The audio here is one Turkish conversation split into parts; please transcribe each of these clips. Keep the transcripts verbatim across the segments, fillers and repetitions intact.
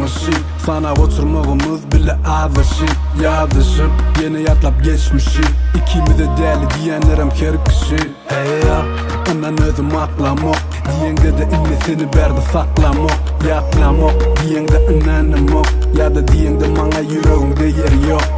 tanışıp sana oturmağımız bile azışıp yazışıp yine yatlap geçmişi ikimiz de deli diyenlerim kerkişi hey ya ondan özüm aklamak diyenge de inni seni berdi saklamak yaklamak diyenge inanmak ya da diyenge bana yüreğimde yer yok.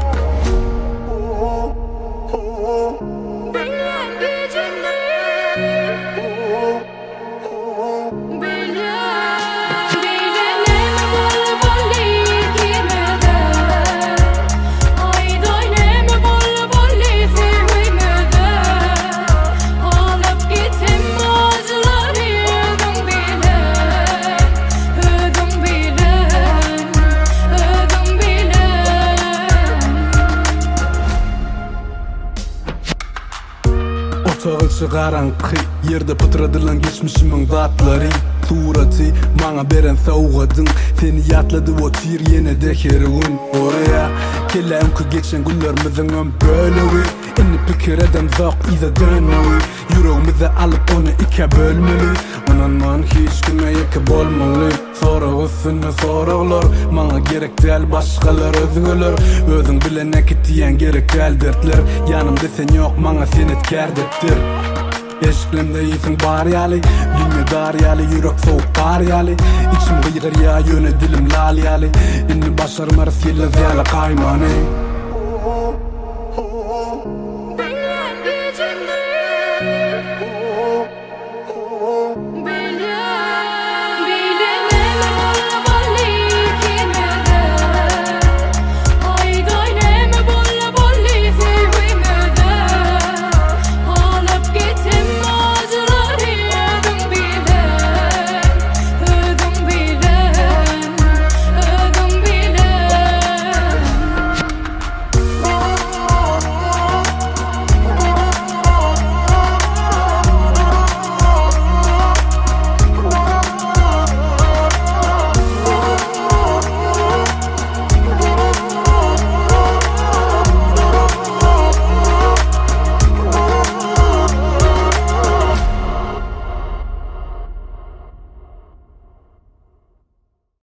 Çağılçı garanqı yerde pıtradılan geçmişimin zatları Suratı bana beren soğudun seni yatladı o tir yine de heroin oraya kelem ki geçen günlerimizin ön bölüğü inni pikir edem zaq iza dönüğü yüreğimize alıp onu iki bölmeli onun man hiç kime yeke bolmalı soru üstüne sorular bana gerek değil başkalar özgürler özün bile ne diyen gerek değil dertler yanımda sen yok bana sen etkerdirtir eşklemde iyisin bar yali dünya dar yali yürek soğuk kar yali içim gıyır ya yöne dilim lal yali inni başarım arası yıldız yali kaymani